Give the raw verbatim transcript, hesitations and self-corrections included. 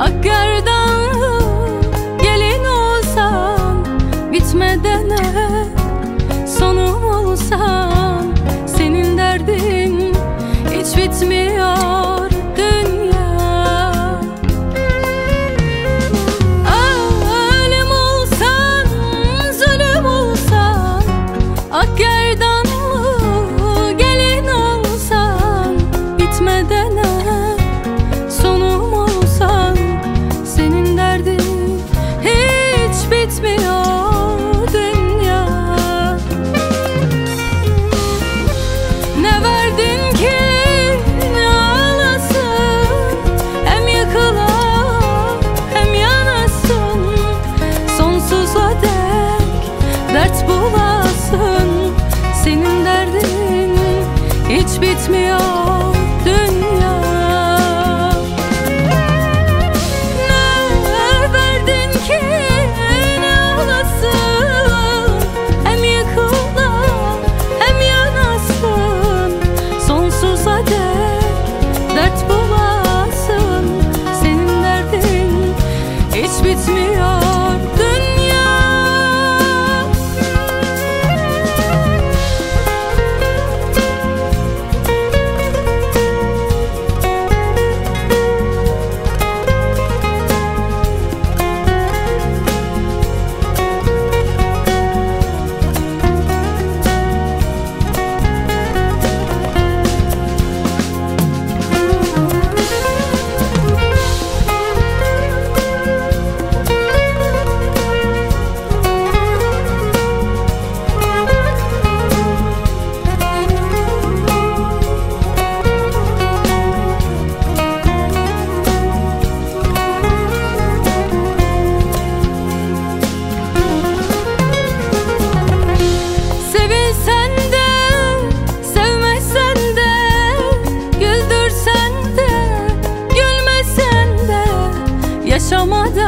Ak gerdanlı gelin olsan, bitmeden sonum olsan, senin derdin hiç bitmiyor dünya. Ölüm olsan, zulüm olsan, ak gerdanlı gelin olsan, bitmeden sonum olsan, senin derdin hiç bitmiyor dünya. Ne verdin ki ne ağlasın, hem yıkıla hem yanasın, sonsuza dek dert bulasın, senin derdin hiç bitmiyor dünya. Ne verdin ki ne ağlasın, hem yıkıla hem yanasın, sonsuza dek dert bulasın, senin derdin hiç bitmiyor dünya. Sevilsen de, sevmesen de, güldürsen de, gülmesen de, yaşamada